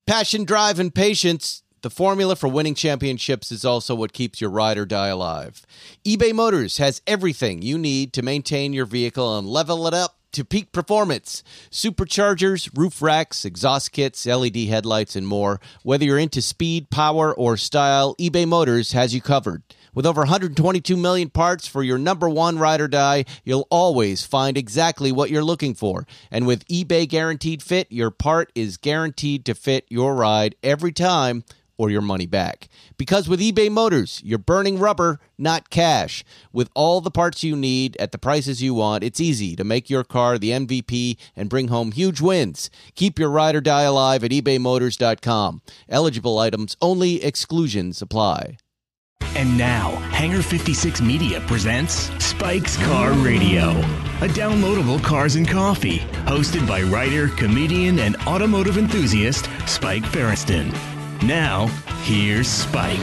Passion, drive, and patience. The formula for winning championships is also what keeps your ride or die alive. eBay Motors has everything you need to maintain your vehicle and level it up to peak performance. Superchargers, roof racks, exhaust kits, LED headlights, and more. Whether you're into speed, power, or style, eBay Motors has you covered. With over 122 million parts for your number one ride or die, you'll always find exactly what you're looking for. And with eBay Guaranteed Fit, your part is guaranteed to fit your ride every time or your money back. Because with eBay Motors, you're burning rubber, not cash. With all the parts you need at the prices you want, it's easy to make your car the MVP and bring home huge wins. Keep your ride or die alive at ebaymotors.com. Eligible items only, exclusions apply. And now, Hangar 56 Media presents Spike's Car Radio, a downloadable cars and coffee, hosted by writer, comedian, and automotive enthusiast Spike Feresten. Now, here's Spike.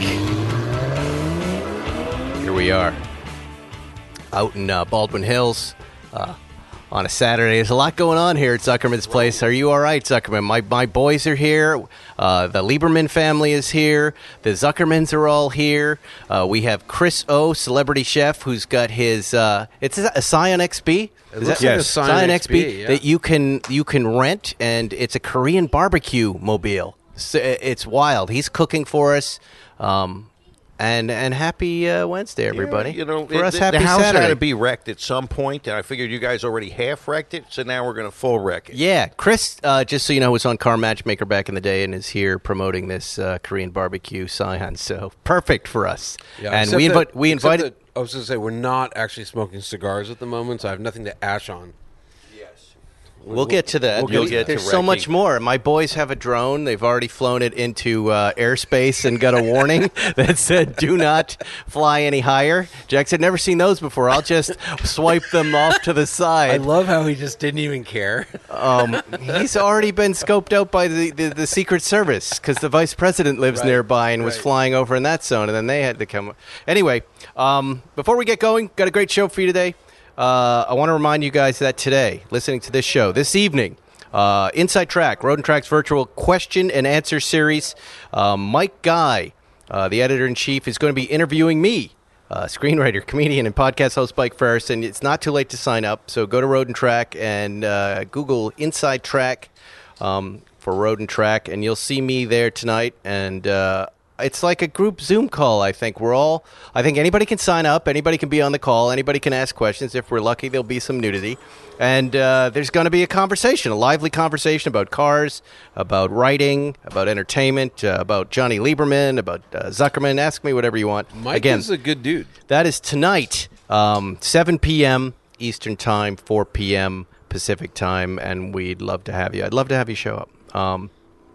Here we are, out in Baldwin Hills on a Saturday. There's a lot going on here at Zuckerman's place. Are you all right, Zuckerman? My boys are here. The Lieberman family is here. The Zuckermans are all here. We have Chris O, celebrity chef, who's got his it's a Scion XB. Yes, Scion XB yeah. that you can rent, and it's a Korean barbecue mobile. So it's wild. He's cooking for us. And happy Wednesday, everybody. Yeah, you know, for us, happy the house Saturday. had to be wrecked at some point, and I figured you guys already half wrecked it, so now we're going to full wreck it. Yeah, Chris, just so you know, was on Car Matchmaker back in the day and is here promoting this Korean barbecue Scion. So perfect for us. Yeah, and we invited. I was going to say we're not actually smoking cigars at the moment, so I have nothing to ash on. We'll get to that. We'll get to There's so wrecking. much more. My boys have a drone. They've already flown it into airspace and got a warning that said, do not fly any higher. Jack said, never seen those before. I'll just swipe them off to the I side. love how he just didn't even care. He's already been scoped out by the Secret Service because the vice president lives Right, nearby and was right. flying over in that zone, and then they had to come. Anyway, before we get going, got a great show for you today. I want to remind you guys that today, listening to this show, this evening, Inside Track, Road and Track's virtual question and answer series, Mike Guy, the editor-in-chief, is going to be interviewing me, screenwriter, comedian, and podcast host Spike Feresten. It's not too late to sign up, so go to Road and Track and Google Inside Track for Road and Track, and you'll see me there tonight, and it's like a group Zoom call, I think. I think anybody can sign up, anybody can be on the call, anybody can ask questions. If we're lucky, there'll be some nudity. And there's going to be a conversation, a lively conversation about cars, about writing, about entertainment, about Johnny Lieberman, about Zuckerman. Ask me whatever you want. Mike Again, is a good dude. that is tonight, 7 p.m. Eastern Time, 4 p.m. Pacific Time, and we'd love to have you. I'd love to have you show up.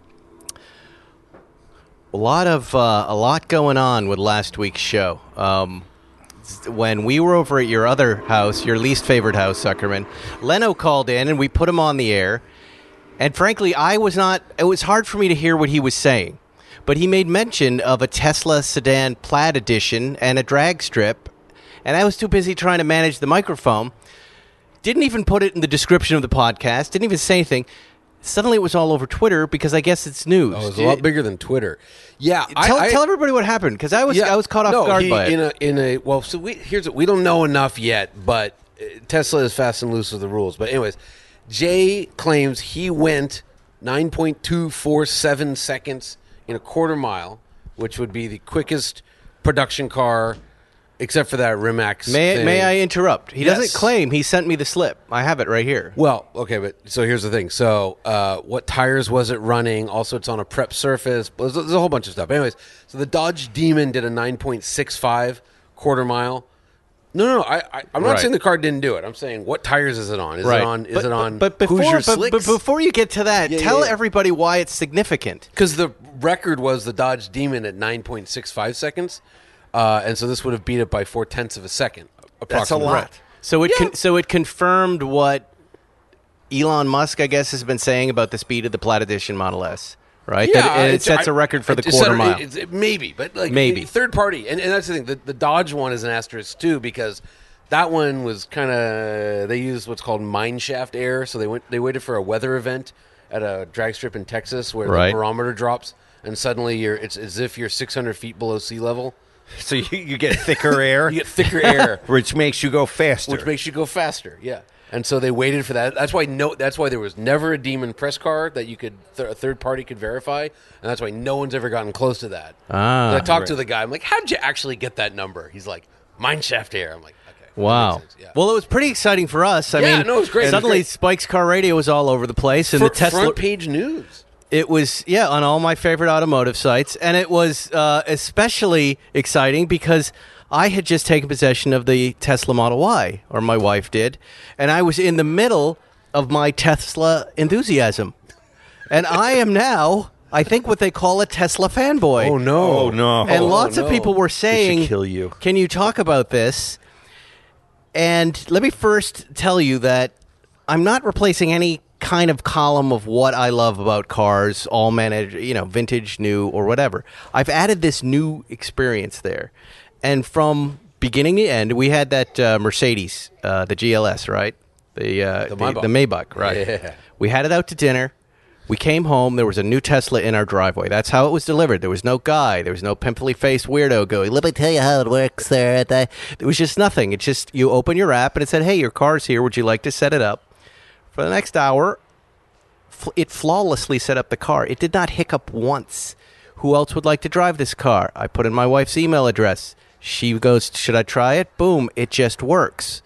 A lot going on with last week's show. When we were over at your other house, your least favorite house, Zuckerman, Leno called in and we put him on the air. And frankly, it was hard for me to hear what he was saying. But he made mention of a Tesla sedan Plaid edition and a drag strip. And I was too busy trying to manage the microphone. Didn't even put it in the description of the podcast. Didn't even say anything. Suddenly it was all over Twitter because I guess it's news. Oh, it was a lot bigger than Twitter. Yeah, Tell everybody what happened because I was caught off guard by it. We don't know enough yet, but Tesla is fast and loose with the rules. But anyways, Jay claims he went 9.247 seconds in a quarter mile, which would be the quickest production car. Except for that Rimac thing. May I interrupt? He Yes. doesn't claim. He sent me the slip. I have it right here. Well, okay, but so here's the thing. So what tires was it running? Also, it's on a prep surface. There's a whole bunch of stuff. Anyways, so the Dodge Demon did a 9.65 quarter mile. No, I'm not Right. saying the car didn't do it. I'm saying what tires is it on? Is Right. it on? Is it on? But before, Hoosier but Slicks? before you get to that, Yeah, tell yeah. everybody why it's significant. Because the record was the Dodge Demon at 9.65 seconds, and so this would have beat it by 0.4 of a second. Approximately. lot. So it confirmed what Elon Musk, I guess, has been saying about the speed of the Plaid Edition Model S. Right? Yeah, That it sets a record for the quarter mile. Maybe, but Maybe. third party, and that's the thing. The Dodge one is an asterisk too because that one was kind of they used what's called mine shaft air. So they waited for a weather event at a drag strip in Texas where Right. the barometer drops and suddenly it's as if you're 600 feet below sea level. So you get thicker air, You get thicker air, which makes you go faster. which makes you go faster. Yeah. And so they waited for that. That's why there was never a Demon press car that you could a third party could verify, and that's why no one's ever gotten close to that. Ah, I talked to the guy. I'm like, "How did you actually get that number?" He's like, "Mineshaft air." I'm like, "Okay." that Wow. makes sense. Yeah. Well, it was pretty exciting for us. I Yeah, mean, no, it was great. It was Suddenly, great. Spike's Car Radio was all over the place, and For the Tesla front page news. It was, on all my favorite automotive sites. And it was especially exciting because I had just taken possession of the Tesla Model Y, or my wife did. And I was in the middle of my Tesla enthusiasm. And I am now, I think, what they call a Tesla fanboy. Oh no! Oh, no. And lots no. of people were saying, kill you. Can you talk about this? And let me first tell you that I'm not replacing any kind of column of what I love about cars, all managed, vintage, new, or whatever. I've added this new experience there. And from beginning to end, we had that Mercedes, the GLS, right? The Maybach. the Maybach, right? Yeah. We had it out to dinner. We came home. There was a new Tesla in our driveway. That's how it was delivered. There was no guy. There was no pimply-faced weirdo going, let me tell you how it works, sir. There was just nothing. It's just you open your app, and it said, hey, your car's here. Would you like to set it up? For the next hour, it flawlessly set up the car. It did not hiccup once. Who else would like to drive this car? I put in my wife's email address. She goes, should I try it? Boom, it just works.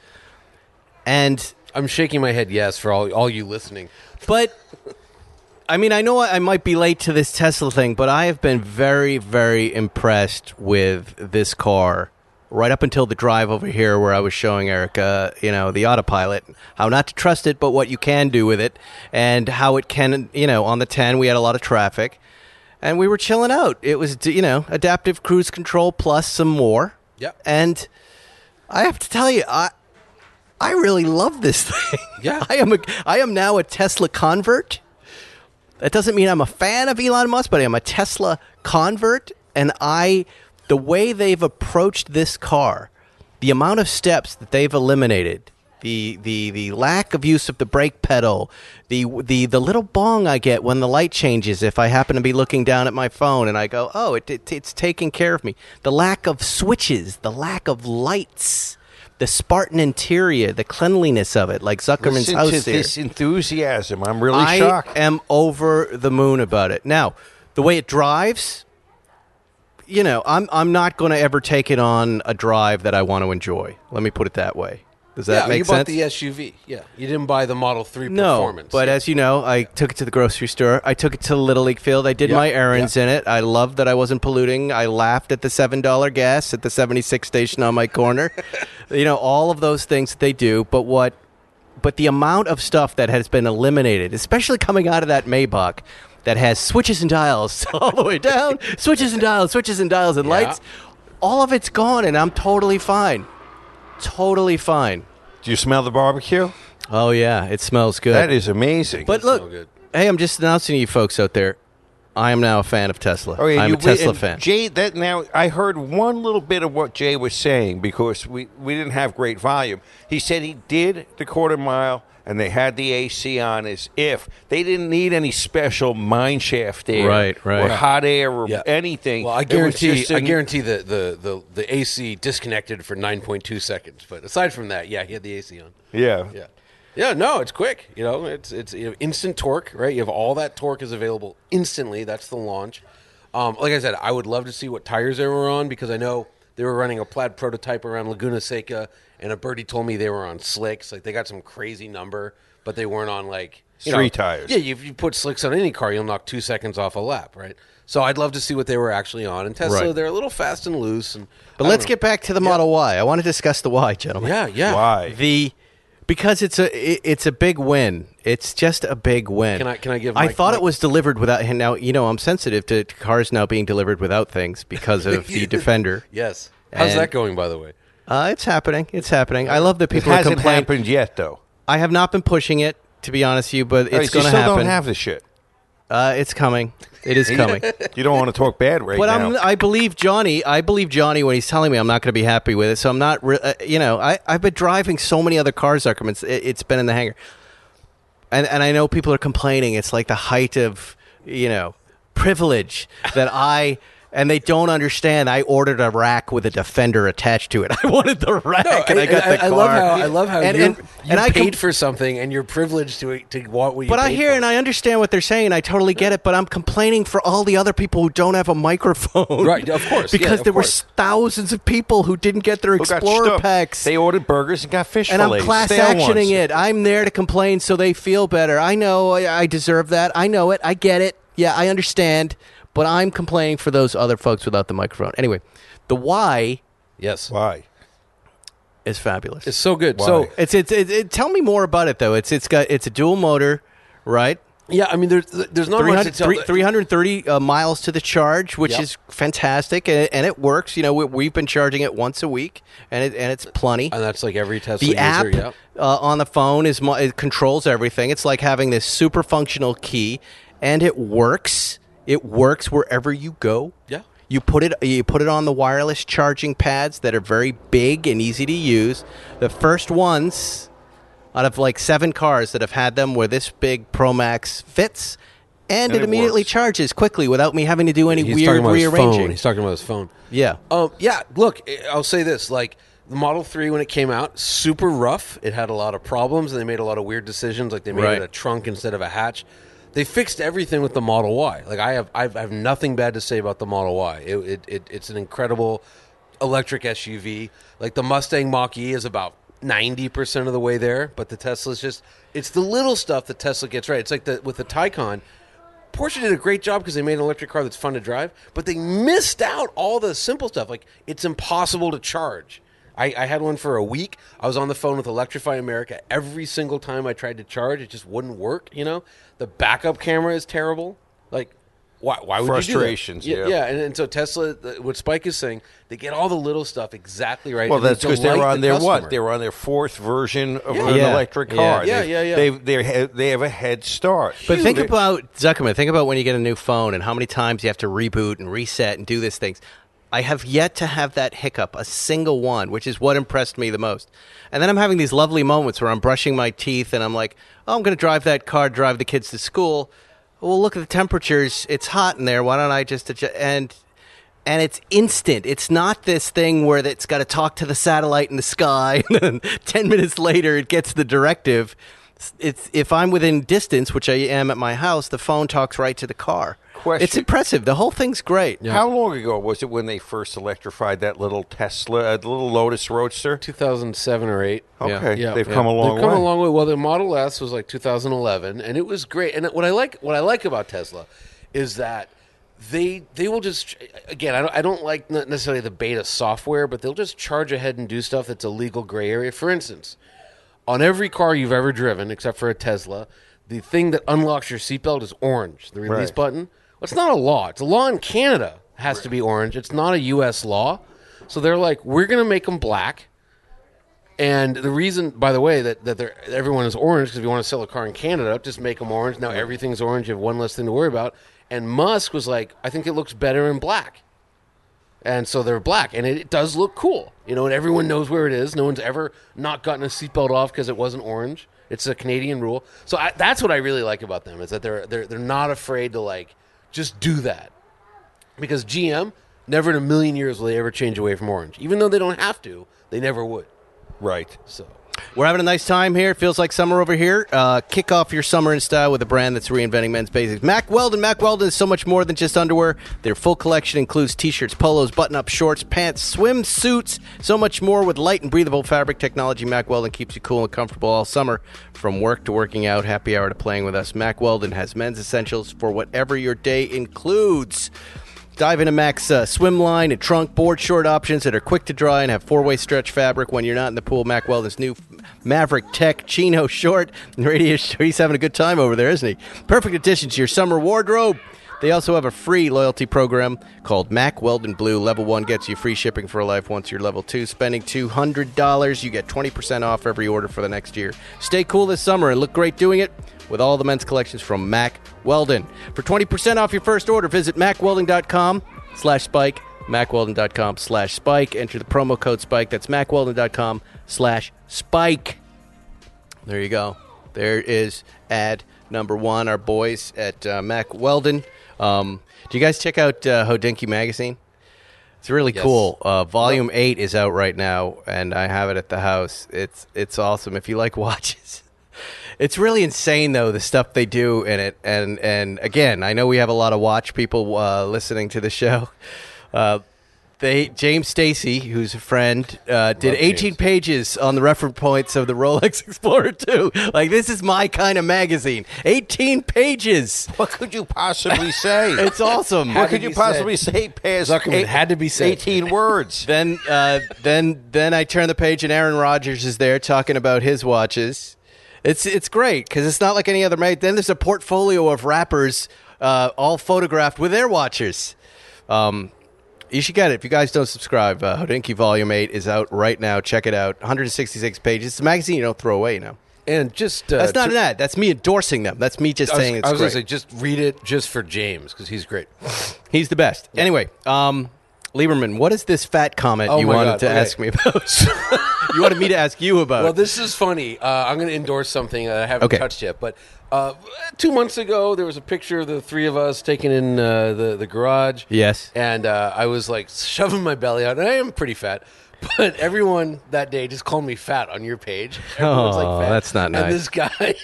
And I'm shaking my head yes for all you listening. But, I mean, I know I might be late to this Tesla thing, but I have been very, very impressed with this car right up until the drive over here where I was showing Erica, the autopilot, how not to trust it, but what you can do with it, and how it can, on the 10, we had a lot of traffic, and we were chilling out. It was, adaptive cruise control plus some more. Yep. And I have to tell you, I really love this thing. Yeah. I am now a Tesla convert. That doesn't mean I'm a fan of Elon Musk, but I'm a Tesla convert, and the way they've approached this car, the amount of steps that they've eliminated, the lack of use of the brake pedal, the little bong I get when the light changes if I happen to be looking down at my phone and I go, oh, it's taking care of me. The lack of switches, the lack of lights, the Spartan interior, the cleanliness of it, like Zuckerman's Listen house to here. this enthusiasm. I'm really shocked. I am over the moon about it. Now, the way it drives, I'm not going to ever take it on a drive that I want to enjoy. Let me put it that way. Does that make you sense? bought the SUV. Yeah, you didn't buy the Model 3 No, Performance. but as you know, I took it to the grocery store. I took it to the Little League field. I did Yeah, my errands in it. I loved that I wasn't polluting. I laughed at the $7 gas at the 76 station on my corner. All of those things that they do. But the amount of stuff that has been eliminated, especially coming out of that Maybach, that has switches and dials all the way down, switches and dials, and lights, all of it's gone, and I'm totally fine. Totally fine. Do you smell the barbecue? Oh, yeah, it smells good. That is amazing. But Smell look, good. hey, I'm just announcing to you folks out there, I am now a fan of Tesla. Oh, yeah, I'm a Tesla and fan. Jay, now I heard one little bit of what Jay was saying because we didn't have great volume. He said he did the quarter mile and they had the AC on as if they didn't need any special mine shaft air Right. or hot air or Yeah. anything. Well, I It was just guarantee the AC disconnected for 9.2 seconds. But aside from that, yeah, he had the AC on. Yeah. Yeah, no, it's quick. It's instant torque, right? You have all that torque is available instantly. That's the launch. Like I said, I would love to see what tires they were on because I know they were running a plaid prototype around Laguna Seca, and a birdie told me they were on slicks. Like they got some crazy number, but they weren't on like Street tires. Yeah, if you put slicks on any car, you'll knock 2 seconds off a lap, right? So I'd love to see what they were actually on. And Tesla, Right. they're a little fast and loose. But let's get back to the Model Y. I want to discuss the Y, gentlemen. Yeah. Why? Because it's a big win. It's just a big win. Can I give I Mike- thought Mike- it was delivered without. And now I'm sensitive to cars now being delivered without things because of the Defender. Yes. How's And- that going, by the way? It's happening. It's happening. I love that It people are hasn't complaining. happened yet, though. I have not been pushing it, to be honest with you, but Right, it's so you going to still happen. don't have the shit. It's coming. It is coming. You don't want to talk bad right But now. I believe Johnny. I believe Johnny when he's telling me I'm not going to be happy with it. So I'm not. I've been driving so many other cars. Zuckerman. It's been in the hangar. And I know people are complaining. It's like the height of, privilege that and they don't understand. I ordered a rack with a Defender attached to it. I wanted the rack, and I got the car. I love how you paid for something, and you're privileged to what you. But I paid hear for. and I understand what they're saying. I totally get it. But I'm complaining for all the other people who don't have a microphone. Right, of course. Because there were thousands of people who didn't get their Explorer packs. They ordered burgers and got fish and fillets. I'm class actioning it. I'm there to complain so they feel better. I know I deserve that. I know it. I get it. Yeah, I understand. But I'm complaining for those other folks without the microphone. Anyway, the Y. Yes. Why? Is fabulous. It's so good. Why? So tell me more about it though. It's a dual motor, right? Yeah, I mean there's not much to tell. 330 miles to the charge, which is fantastic, and it works. We've been charging it once a week, and it's plenty. And that's like every Tesla the app user. On the phone it controls everything. It's like having this super functional key, and it works. It works wherever you go. Yeah. You put it on the wireless charging pads that are very big and easy to use. The first ones out of like 7 cars that have had them where this big Pro Max fits, and it immediately works. charges quickly without me having to do any weird rearranging. He's talking about his phone. Yeah. Yeah, look, I'll say this, like the Model 3 when it came out, super rough. It had a lot of problems and they made a lot of weird decisions, like they made it a trunk instead of a hatch. They fixed everything with the Model Y. Like I have nothing bad to say about the Model Y. It's an incredible electric SUV. Like the Mustang Mach-E is about 90% of the way there, but the Tesla's it's the little stuff that Tesla gets right. It's like with the Taycan. Porsche did a great job because they made an electric car that's fun to drive, but they missed out all the simple stuff. Like it's impossible to charge. I had one for a week. I was on the phone with Electrify America. Every single time I tried to charge, it just wouldn't work, The backup camera is terrible. Like, why would Frustrations, you do that? Yeah, and so Tesla, what Spike is saying, they get all the little stuff exactly right. Well, that's because they're on their customer. They were on their 4th version of an electric car. Yeah. They have a head start. But think about, Zuckerman, think about when you get a new phone and how many times you have to reboot and reset and do these things. I have yet to have that hiccup, a single one, which is what impressed me the most. And then I'm having these lovely moments where I'm brushing my teeth and I'm like, oh, I'm going to drive that car, drive the kids to school. Well, look at the temperatures. It's hot in there. Why don't I just adjust? And it's instant. It's not this thing where it's got to talk to the satellite in the sky. And then 10 minutes later, it gets the directive. If I'm within distance, which I am at my house, the phone talks right to the car. Question. It's impressive. The whole thing's great. Yeah. How long ago was it when they first electrified that little Tesla, the little Lotus Roadster? 2007 or 8. Okay, yeah. They've come a long way. They've come a long way. Well, the Model S was like 2011, and it was great. And what I like about Tesla is that they will just, again, I don't like necessarily the beta software, but they'll just charge ahead and do stuff that's a legal gray area. For instance, on every car you've ever driven, except for a Tesla, the thing that unlocks your seatbelt is orange, the release button. Well, it's not a law. It's a law in Canada. It has to be orange. It's not a U.S. law. So they're like, we're going to make them black. And the reason, by the way, that everyone is orange, because if you want to sell a car in Canada, just make them orange. Now everything's orange. You have one less thing to worry about. And Musk was like, I think it looks better in black. And so they're black. And it does look cool. And everyone knows where it is. No one's ever not gotten a seatbelt off because it wasn't orange. It's a Canadian rule. So that's what I really like about them, is that they're not afraid to, just do that. Because GM, never in a million years will they ever change away from orange. Even though they don't have to, they never would. Right. So we're having a nice time here. It feels like summer over here. Kick off your summer in style with a brand that's reinventing men's basics. Mack Weldon. Mack Weldon is so much more than just underwear. Their full collection includes T-shirts, polos, button-up shorts, pants, swimsuits, so much more with light and breathable fabric technology. Mack Weldon keeps you cool and comfortable all summer. From work to working out, happy hour to playing with us, Mack Weldon has men's essentials for whatever your day includes. Dive into Mack's swim line and trunk board short options that are quick to dry and have 4-way stretch fabric when you're not in the pool. Mack Weldon's new Maverick Tech Chino short. And he's having a good time over there, isn't he? Perfect addition to your summer wardrobe. They also have a free loyalty program called Mack Weldon Blue. Level 1 gets you free shipping for life. Once you're level 2, spending $200, you get 20% off every order for the next year. Stay cool this summer and look great doing it with all the men's collections from Mack Weldon. For 20% off your first order, visit MackWeldon.com/Spike, MackWeldon.com/Spike. Enter the promo code Spike. That's MackWeldon.com/Spike. There you go. There is ad number 1. Our boys at Mac Weldon. Do you guys check out Hodinkee magazine? It's really cool. Volume 8 is out right now, and I have it at the house. It's awesome. If you like watches, it's really insane though the stuff they do in it. And again, I know we have a lot of watch people listening to the show. James Stacy, who's a friend, did 18 pages on the reference points of the Rolex Explorer 2. Like, this is my kind of magazine. 18 pages. What could you possibly say? It's awesome. What could you possibly say past Zuckerman had to be said. 18 words? Then I turn the page and Aaron Rodgers is there talking about his watches. It's great because it's not like any other mag. Then there's a portfolio of rappers all photographed with their watches. You should get it. If you guys don't subscribe, Hodinkee Volume 8 is out right now. Check it out. 166 pages. It's a magazine you don't throw away, And just... that's not an ad. That's me endorsing them. That's me just saying it's great. I was going to say, just read it just for James, because he's great. He's the best. Yeah. Anyway, Lieberman, what is this fat comment you wanted to ask me about? You wanted me to ask you about. Well, this is funny. I'm going to endorse something I haven't touched yet, but 2 months ago, there was a picture of the three of us taken in the garage. Yes. And I was like shoving my belly out. And I am pretty fat. But everyone that day just called me fat on your page. Everyone's like fat. That's not nice. And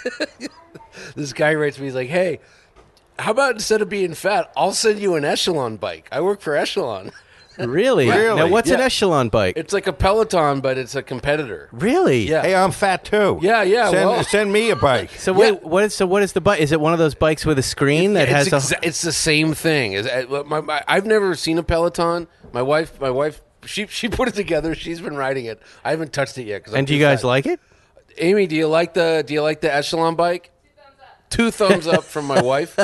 this guy writes me, he's like, hey, how about instead of being fat, I'll send you an Echelon bike. I work for Echelon. Really? Now, what's an Echelon bike? It's like a Peloton, but it's a competitor. Really? Yeah. Hey, I'm fat too. Yeah. Send me a bike. So wait, what is the bike? Is it one of those bikes with a screen that has it's the same thing. I've never seen a Peloton. My wife, she put it together. She's been riding it. I haven't touched it yet. And do you guys like it? Amy, do you like the Echelon bike? 2 thumbs up from my wife.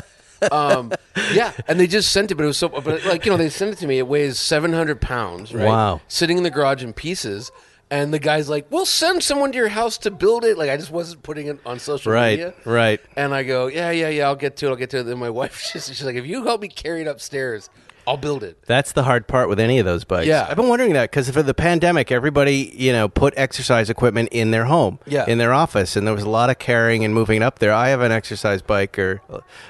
Yeah, and they just sent it, but it was they sent it to me. It weighs 700 pounds, right? Wow. Sitting in the garage in pieces. And the guy's like, we'll send someone to your house to build it. Like, I just wasn't putting it on social media. Right. And I go, yeah, I'll get to it. Then my wife, she's like, if you help me carry it upstairs, I'll build it. That's the hard part with any of those bikes. Yeah. I've been wondering that because for the pandemic, everybody, put exercise equipment in their home, in their office, and there was a lot of carrying and moving up there. I have an exercise bike or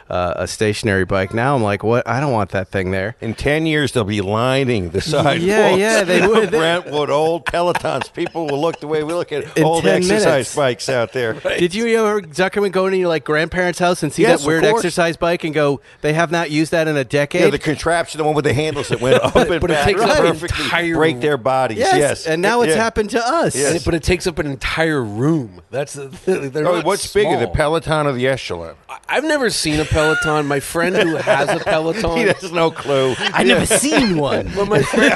a stationary bike. Now I'm like, what? I don't want that thing there. In 10 years, they'll be lining the sidewalks. Yeah, they would. Brentwood, old Pelotons. People will look the way we look at In old 10 exercise minutes. bikes out there. Right. Did you ever, Zuckerman, go to your grandparents' house and see Yes, that weird of course. exercise bike and go, they have not used that in a decade? Yeah, the contraption, the one with the handles that went up and but it back takes to up an perfectly entire- break their bodies. Yes. And now it's happened to us. Yes. But it takes up an entire room. That's they're Oh, not what's bigger, the small. Peloton or the Echelon? I've never seen a Peloton. My friend who has a Peloton. He has no clue. I've never seen one. Well, my friend,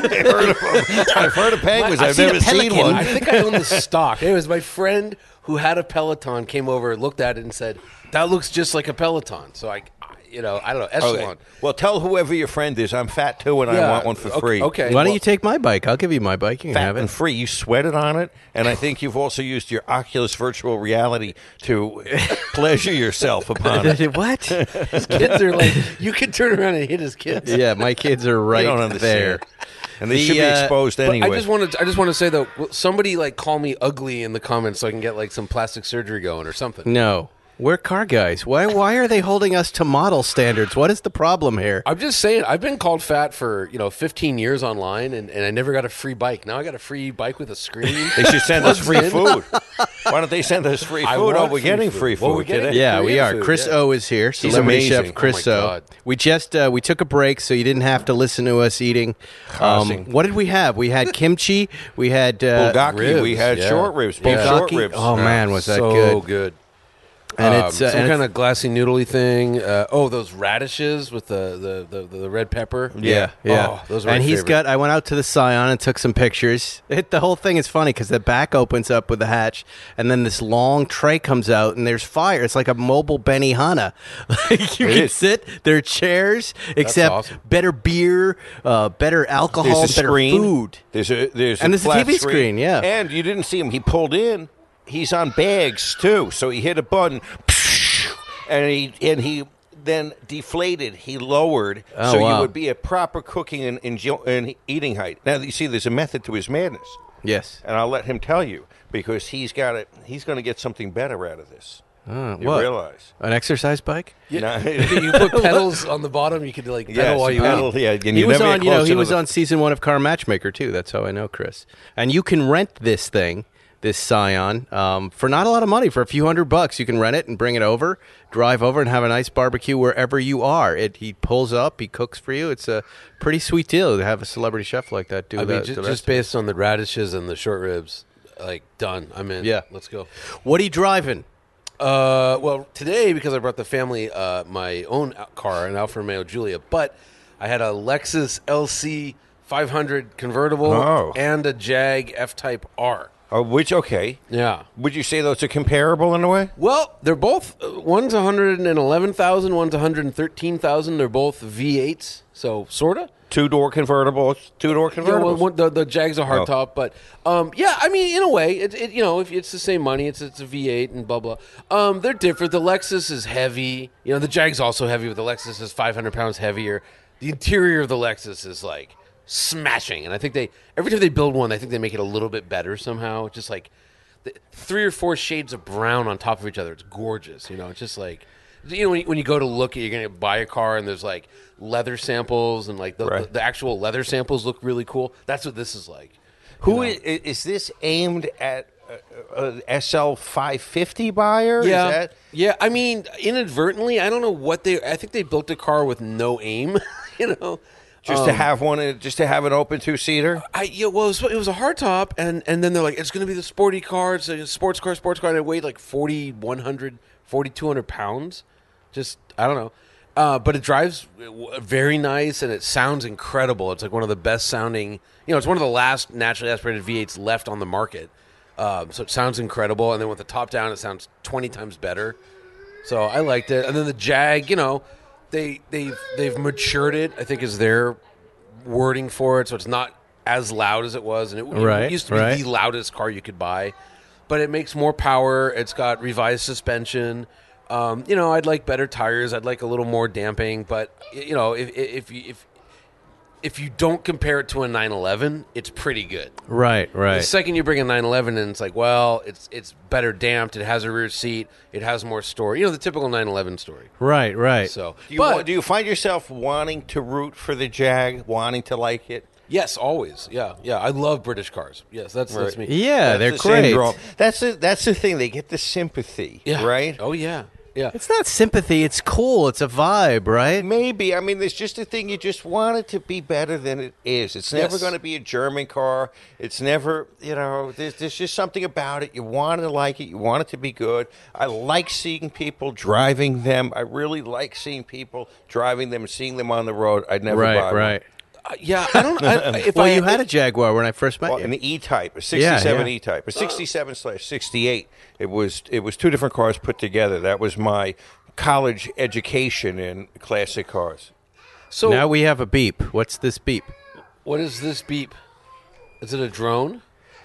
I've heard of penguins. I've seen a never seen pelican. one. I think I own the stock. Anyways, my friend who had a Peloton came over, looked at it, and said, "That looks just like a Peloton." So I don't know, Echelon. Okay. Well, tell whoever your friend is, I'm fat too, and I want one for free. Okay. Why don't you take my bike? I'll give you my bike. You can Fat have and it. free. You sweated on it, and I think you've also used your Oculus virtual reality to pleasure yourself upon it. What? His kids are like, you can turn around and hit his kids. Yeah, my kids are They right don't understand. there. And they The, should be exposed But anyway. I just want to say though, somebody call me ugly in the comments so I can get some plastic surgery going or something. No. We're car guys. Why are they holding us to model standards? What is the problem here? I'm just saying, I've been called fat for 15 years online, and I never got a free bike. Now I got a free bike with a screen. They should send us free in. food. Why don't they send us free food? I want Oh, we're free getting food. free Well, food we're getting today. Yeah, we Korean are. food, Chris yeah. O is here. Celebrity amazing. chef Chris Oh, my O. God. We took a break so you didn't have to listen to us eating. Causing. What did we have? We had kimchi. We had Bulgogi. ribs, We had yeah. short ribs. Beef short Bulgogi. ribs. Oh man, was that so good? And it's some and kind it's- of glassy noodly thing. Those radishes with the red pepper. Yeah. Oh, those are and my he's favorite. got. I went out to the Scion and took some pictures. The whole thing is funny because the back opens up with the hatch, and then this long tray comes out, and there's fire. It's like a mobile Benihana. Like you It can is. sit. There are chairs, except awesome. better beer, better alcohol, There's a better screen. food. There's And there's a flat TV screen, yeah. And you didn't see him. He pulled in. He's on bags too. So he hit a button, and he then deflated. He lowered, Oh, so wow. you would be at proper cooking and eating height. Now you see, there's a method to his madness. Yes. And I'll let him tell you because he's going to get something better out of this. You What? realize. An exercise bike? No. You put pedals on the bottom. You could pedal Yes, while you pedal, eat. yeah, and He you was never on, get you know, closer he to was the- on season 1 of Car Matchmaker too. That's how I know Chris. And you can rent this thing, this Scion, for not a lot of money. For a few $100, you can rent it and bring it over, drive over, and have a nice barbecue wherever you are. He pulls up, he cooks for you. It's a pretty sweet deal to have a celebrity chef like that do I mean, that. just based on the radishes and the short ribs, like done. I'm in. Yeah. Let's go. What are you driving? Well, today because I brought the family my own car, an Alfa Romeo Giulia, but I had a Lexus LC 500 convertible Oh. and a Jag F-Type R. Okay. Yeah. Would you say those are comparable in a way? Well, they're both. One's 111,000. One's 113,000. They're both V8s, so sorta. Two-door convertibles. Yeah, well, the Jag's a hardtop, but yeah, I mean, in a way, if it's the same money, it's a V8 and blah blah. They're different. The Lexus is heavy. The Jag's also heavy, but the Lexus is 500 pounds heavier. The interior of the Lexus is like smashing, and I think every time they build one, I think they make it a little bit better somehow. Just like 3 or 4 shades of brown on top of each other. It's gorgeous. It's just like. When you go to look at, you're going to buy a car and there's like leather samples and like the actual leather samples look really cool. That's what this is like. Is this aimed at a SL 550 buyer? Yeah, yeah. I mean, inadvertently, I don't know what I think they built a car with no aim. Just to have one, just to have an open 2-seater. It was a hardtop, and then they're like, it's going to be the sporty car. It's a sports car, and it weighed like 4,200 pounds. Just, I don't know. But it drives very nice, and it sounds incredible. It's like one of the best sounding, it's one of the last naturally aspirated V8s left on the market. So it sounds incredible, and then with the top down, it sounds 20 times better. So I liked it. And then the Jag, they've matured it, I think is their wording for it, so it's not as loud as it was. And it used to be the loudest car you could buy. But it makes more power. It's got revised suspension. I'd like better tires. I'd like a little more damping. But if you don't compare it to a 911, it's pretty good. Right. The second you bring a 911 in, it's like, well, it's better damped. It has a rear seat. It has more story. The typical 911 story. Right. So, Do you find yourself wanting to root for the Jag, wanting to like it? Yes, always. Yeah. I love British cars. Yes, that's me. Yeah, they're the great. syndrome. That's the thing. They get the sympathy, Yeah. right? Oh yeah. It's not sympathy. It's cool. It's a vibe, right? Maybe. I mean, there's just a thing. You just want it to be better than it is. It's never going to be a German car. It's never, there's just something about it. You want to like it. You want it to be good. I like seeing people driving them. I really like seeing people driving them and seeing them on the road. I'd never buy one. Right. Yeah, I don't. You had a Jaguar when I first met Well, you. an E-Type, a 67 Yeah. E-Type, a 67/68. It was 2 different cars put together. That was my college education in classic cars. So Now we have a beep. What's this beep? what is this beep? Is it a drone?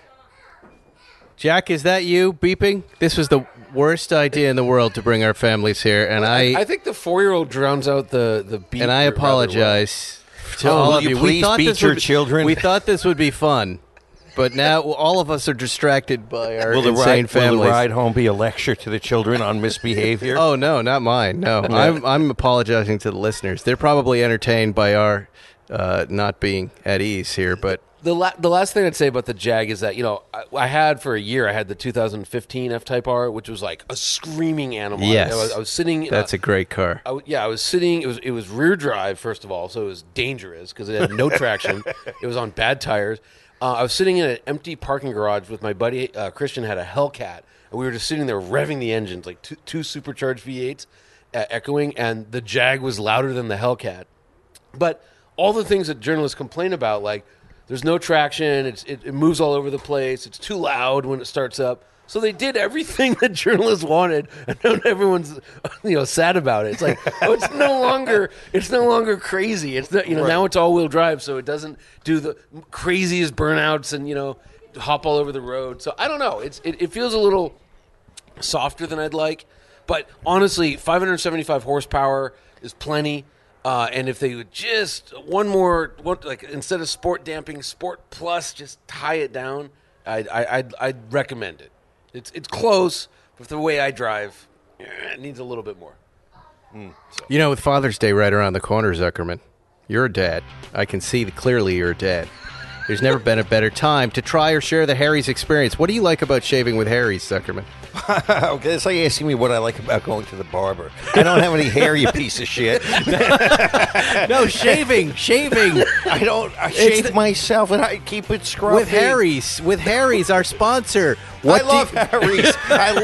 Jack, is that you beeping? This was the worst idea in the world to bring our families here, and I think the 4-year-old drowns out the beep. and I rather well. apologize to Oh, all will of you you. please beat this your would be- children? We thought this would be fun, but now all of us are distracted by our Will the insane families. ride home be a lecture to the children on misbehavior? Oh no, not mine. No, I'm apologizing to the listeners. They're probably entertained by our not being at ease here, but The last thing I'd say about the Jag is that I had for a year I had the 2015 F-Type R, which was like a screaming animal. Yes. I was sitting. that's a great car. I was sitting. It was rear drive first of all, so it was dangerous because it had no traction. It was on bad tires. I was sitting in an empty parking garage with my buddy Christian had a Hellcat, and we were just sitting there revving the engines like two supercharged V8s echoing, and the Jag was louder than the Hellcat. But all the things that journalists complain about, like there's no traction, it moves all over the place, it's too loud when it starts up. So they did everything that journalists wanted, and now everyone's sad about it. It's like it's no longer crazy. It's not, now it's all-wheel drive, so it doesn't do the craziest burnouts and hop all over the road. So I don't know. It feels a little softer than I'd like, but honestly, 575 horsepower is plenty. And if they would just one more, like instead of sport damping, Sport Plus, just tie it down, I'd recommend it. It's close, but the way I drive, it needs a little bit more. You know, with Father's Day right around the corner, Zuckerman, you're a dad. I can see that clearly you're a dad. There's never been a better time to try or share the Harry's experience. What do you like about shaving with Harry's, Zuckerman? Okay, it's like asking me what I like about going to the barber. I don't have any hair, you piece of shit. No, shaving. I shave myself and I keep it scruffy. With Harry's, our sponsor. I love Harry's.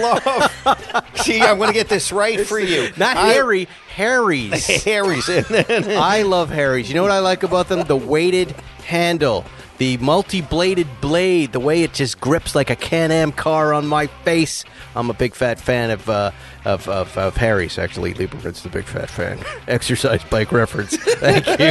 See, I'm going to get this right for you. Not Harry, Harry's. Harry's. I love Harry's. You know what I like about them? The weighted handle. The multi-bladed blade, the way it just grips like a Can-Am car on my face. I'm a big fat fan of Harry's. Actually, Lieberman's the big fat fan. Exercise bike reference. Thank you.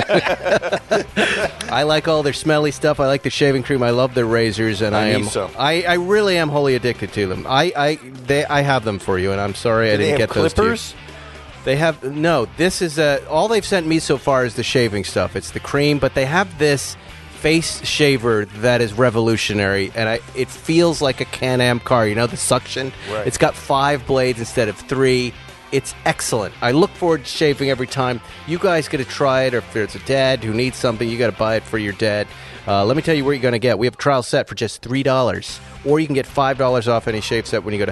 I like all their smelly stuff. I like the shaving cream. I love their razors, and I really am wholly addicted to them. I have them for you, and I'm sorry I didn't get those clippers? They have no. This is all they've sent me so far is the shaving stuff. It's the cream, but they have this face shaver that is revolutionary, and it feels like a Can-Am car. You know, the suction? Right. It's got 5 blades instead of 3. It's excellent. I look forward to shaving every time. You guys got to try it, or if there's a dad who needs something, you got to buy it for your dad. Let me tell you where you're going to get. We have a trial set for just $3, or you can get $5 off any shave set when you go to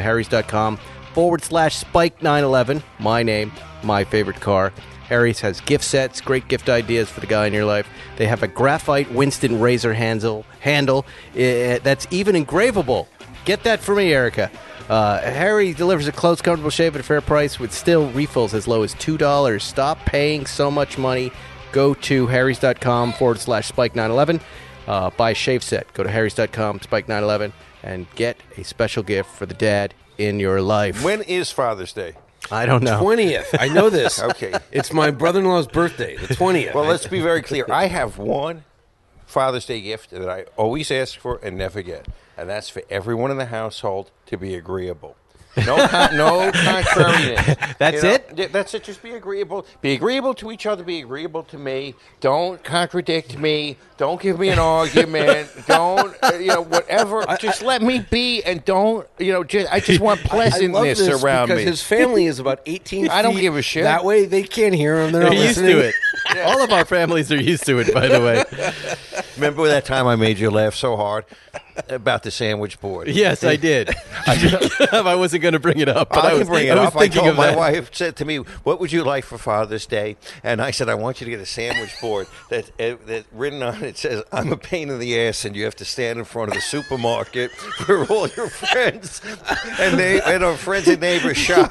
harrys.com/Spike911. My name, my favorite car. Harry's has gift sets, great gift ideas for the guy in your life. They have a graphite Winston razor handle that's even engravable. Get that for me, Erica. Harry delivers a close, comfortable shave at a fair price with still refills as low as $2. Stop paying so much money. Go to harrys.com/Spike911. Buy a shave set. Go to harrys.com/Spike911 and get a special gift for the dad in your life. When is Father's Day? I don't know. 20th. I know this. Okay. It's my brother-in-law's birthday, the 20th. Well, let's be very clear. I have one Father's Day gift that I always ask for and never get, and that's for everyone in the household to be agreeable. No contrariness. That's it? Yeah, that's it. Just be agreeable. Be agreeable to each other. Be agreeable to me. Don't contradict me. Don't give me an argument. Don't, whatever. Just let me be, and don't, I just want pleasantness I love this around because me. his family is about 18 feet. I don't give a shit. That way they can't hear him. They're used to it. All of our families are used to it, by the way. Remember that time I made you laugh so hard about the sandwich board? Yes, I did. I wasn't going to bring it up, but I can bring it up. I told my that. wife said to me, "What would you like for Father's Day?" And I said, "I want you to get a sandwich board that written on it says I'm a pain in the ass, and you have to stand in front of the supermarket for all your friends and our friends and neighbors shop."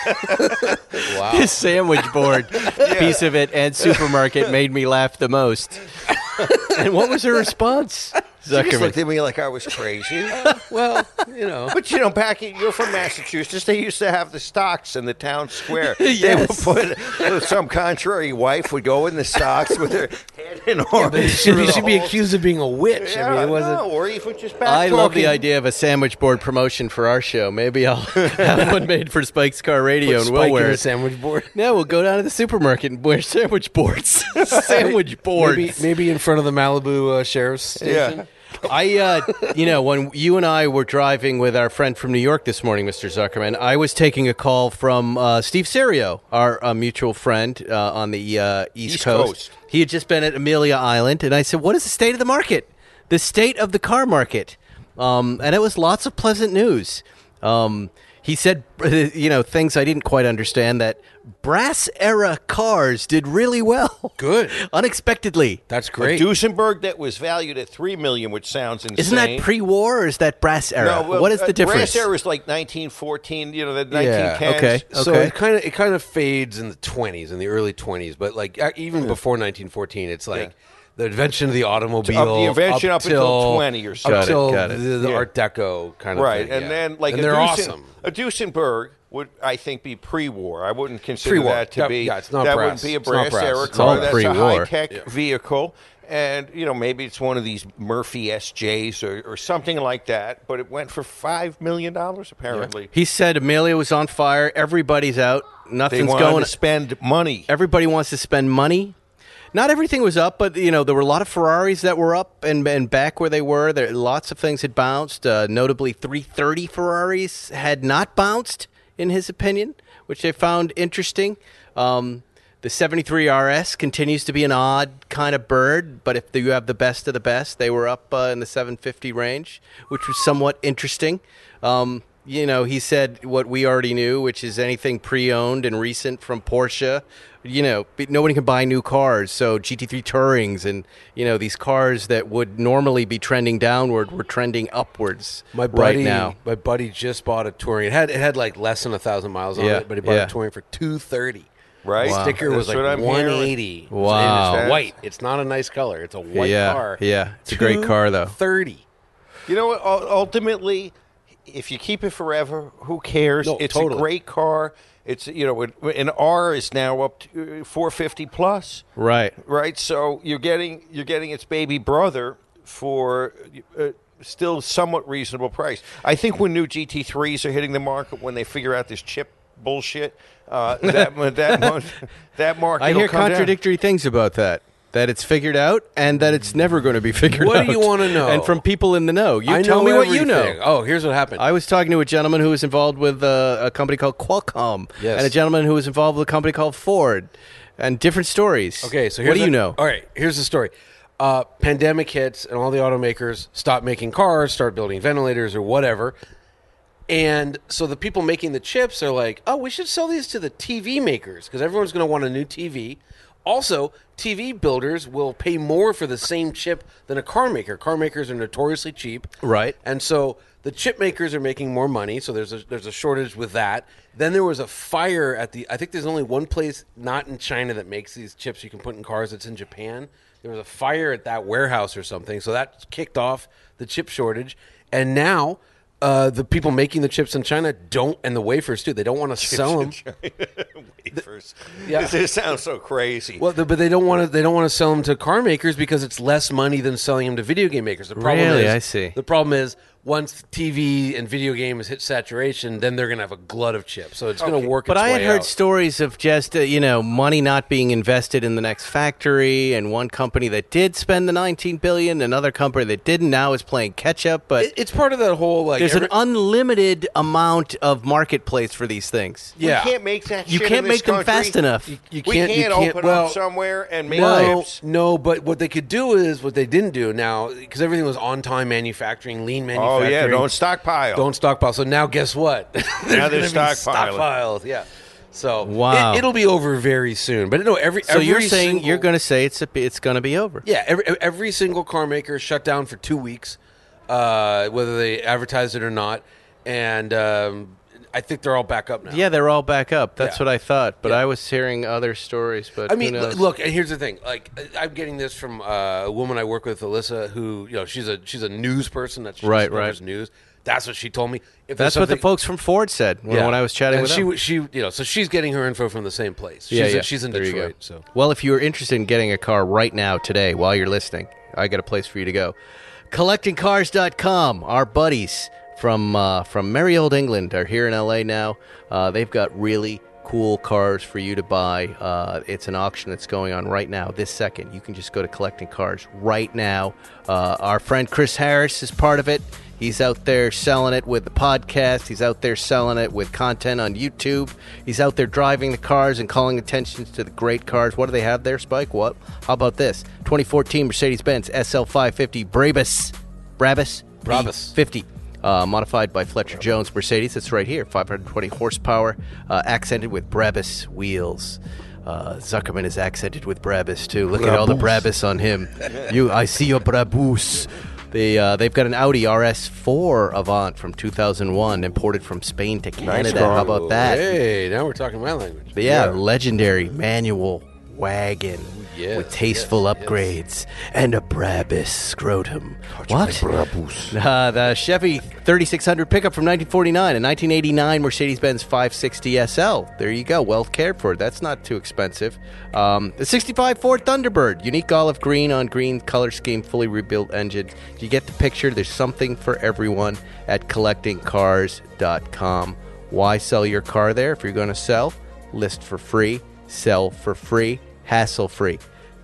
Wow. His sandwich board piece of it and supermarket made me laugh the most. And what was her response? She just looked at me like I was crazy. Well, But, you're from Massachusetts. They used to have the stocks in the town square. Yes. They would put some contrary wife would go in the stocks with her head in orange. She should be accused of being a witch. Yeah, I mean, it wasn't. no, or even just back I love the talking. idea of a sandwich board promotion for our show. Maybe I'll have one made for Spike's Car Radio, and we'll Spike wear in a it. sandwich board. No, we'll go down to the supermarket and wear sandwich boards. Sandwich boards. Maybe in front of the Malibu sheriff's station. Yeah. When you and I were driving with our friend from New York this morning, Mr. Zuckerman, I was taking a call from Steve Serio, our mutual friend on the East Coast. He had just been at Amelia Island, and I said, "What is the state of the market? The state of the car market?" And it was lots of pleasant news. He said, things I didn't quite understand, that brass-era cars did really well. Good. Unexpectedly. That's A great. Duesenberg that was valued at $3 million, which sounds insane. Isn't that pre-war, or is that brass era? No, well, what is the difference? Brass era is like 1914, the 1910s. okay. So it kind of fades in the 20s, in the early 20s, but like even before 1914, it's like the invention of the automobile. Of the invention up until 20 or so. Up till Got it. the Art Deco kind of Right, thing. and then like and a they're awesome. A Duesenberg would, I think, be pre-war. I wouldn't consider Pre-war. that to be. Yeah, it's not that brass. wouldn't be a It's not brass brass. era It's car. all That's pre-war. a high-tech vehicle. And, maybe it's one of these Murphy SJs or something like that, but it went for $5 million, apparently. He said Amelia was on fire. Everybody's out. They Nothing's wanted going to spend money. Everybody wants to spend money. Not everything was up, but, there were a lot of Ferraris that were up and back where they were. Lots of things had bounced. Notably, 330 Ferraris had not bounced, in his opinion, which they found interesting. The 73 RS continues to be an odd kind of bird, but if you have the best of the best, they were up in the 750 range, which was somewhat interesting. He said what we already knew, which is anything pre-owned and recent from Porsche. Nobody can buy new cars, so GT3 Tourings and, these cars that would normally be trending downward were trending upwards right now. My buddy just bought a Touring. It had like less than 1,000 miles on it, but he bought a Touring for $230. Right? The sticker was like $180. Wow. And it's white. It's not a nice color. It's a white car. Yeah, it's a great car, though. $230. You know what? Ultimately, if you keep it forever, who cares? No, it's totally. a great car. It's an R is now up to 450 plus. Right. Right. So you're getting its baby brother for still somewhat reasonable price. I think when new GT3s are hitting the market, when they figure out this chip bullshit, that market. I hear contradictory things about that. That it's figured out and that it's never going to be figured out. What do you want to know? And from people in the know. I tell know me what you everything. know. Oh, here's what happened. I was talking to a gentleman who was involved with a company called Qualcomm. Yes. And a gentleman who was involved with a company called Ford. And different stories. Okay, so what do you know? All right, here's the story. Pandemic hits and all the automakers stop making cars, start building ventilators or whatever. And so the people making the chips are like, oh, we should sell these to the TV makers because everyone's going to want a new TV. Also, TV builders will pay more for the same chip than a car maker. Car makers are notoriously cheap. Right. And so the chip makers are making more money, so there's a shortage with that. Then there was a fire I think there's only one place not in China that makes these chips you can put in cars. It's in Japan. There was a fire at that warehouse or something, so that kicked off the chip shortage. And now the people making the chips in China and the wafers too, they don't want to sell them. Wafers. Yeah. This sounds so crazy. Well, but they don't want to sell them to car makers because it's less money than selling them to video game makers. The problem Really? is, I see. The problem is once TV and video games hit saturation, then they're going to have a glut of chips. So it's going to work. But its I had way heard out. stories of just, money not being invested in the next factory, and one company that did spend the $19 billion, another company that didn't now is playing catch up. But It's part of that whole there's an unlimited amount of marketplace for these things. yeah. We can't make that You shit can't in this make them country. fast enough. You We can't open well, up somewhere and make No, chips. no, but what they could do is what they didn't do now, because everything was on-time manufacturing, lean Oh, manufacturing. yeah, don't stockpile. Don't stockpile. So now guess what? Now they're gonna be stockpiling. stockpiles. Yeah. So Wow. it'll be over very soon. But no, So you're saying single- you're going to say it's going to be over? Yeah, every single car maker shut down for 2 weeks, whether they advertise it or not, and I think they're all back up now. Yeah, they're all back up. That's Yeah. what I thought. But Yeah. I was hearing other stories. But I mean, who knows? look, and here's the thing. Like, I'm getting this from a woman I work with, Alyssa, who she's a news person. That Right. covers news. That's what she told me. If That's there's what the something- folks from Ford said when I was chatting and with them. she so she's getting her info from the same place. She's in There you Detroit. go. So Well, if you're interested in getting a car right now, today, while you're listening, I got a place for you to go. CollectingCars.com. Our buddies from merry old England are here in LA now. They've got really cool cars for you to buy. It's an auction that's going on right now, this second. You can just go to Collecting Cars right now. Our friend Chris Harris is part of it. He's out there selling it with the podcast. He's out there selling it with content on YouTube. He's out there driving the cars and calling attention to the great cars. What do they have there, Spike? What? How about this? 2014 Mercedes-Benz SL550 Brabus. 50. Modified by Fletcher Jones Mercedes. That's right here. 520 horsepower, accented with Brabus wheels. Zuckerman is accented with Brabus, too. Look at all the Brabus on him. I see your Brabus. They've got an Audi RS4 Avant from 2001, imported from Spain to Canada. car. How about that? Hey, now we're talking my language. But yeah, legendary manual wagon. with tasteful upgrades and a Brabus scrotum. What? The Chevy 3600 pickup from 1949, a 1989 Mercedes-Benz 560 SL. There you go. Well cared for. That's not too expensive. The 65 Ford Thunderbird, unique olive green on green color scheme, fully rebuilt engine. You get the picture. There's something for everyone at collectingcars.com. Why sell your car there? If you're going to sell, list for free, sell for free, hassle free.